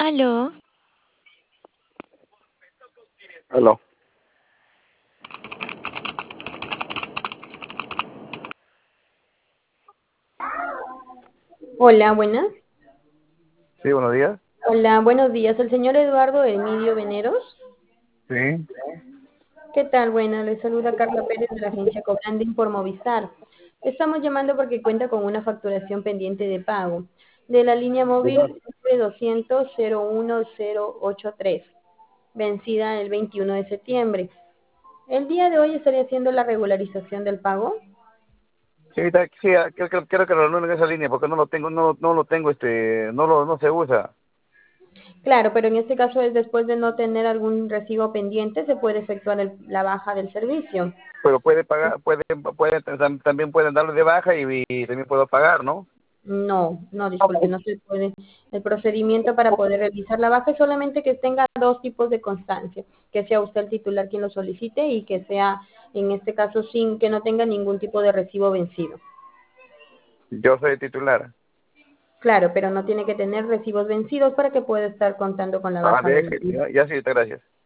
Aló, Aló. Hola, buenas. Sí, buenos días. Hola, buenos días. El señor Eduardo Emilio Veneros. Sí. ¿Qué tal? Buena, le saluda Carla Pérez de la agencia Cobranding por Movistar. Estamos llamando porque cuenta con una facturación pendiente de pago de la línea móvil 200-01083, vencida el 21 de septiembre. El día de hoy estaría haciendo la regularización del pago. Sí, sí, quiero que lo anulen esa línea porque no lo tengo, no lo tengo, no se usa. Claro, pero en este caso es después de no tener algún recibo pendiente, se puede efectuar la baja del servicio. Pero puede pagar, también pueden darle de baja y también puedo pagar, ¿no? No, no, disculpe, no se puede. El procedimiento para poder realizar la baja es solamente que tenga dos tipos de constancia, que sea usted el titular quien lo solicite y que sea, en este caso, sin que no tenga ningún tipo de recibo vencido. Yo soy titular. Claro, pero no tiene que tener recibos vencidos para que pueda estar contando con la baja del... Ya sí, gracias.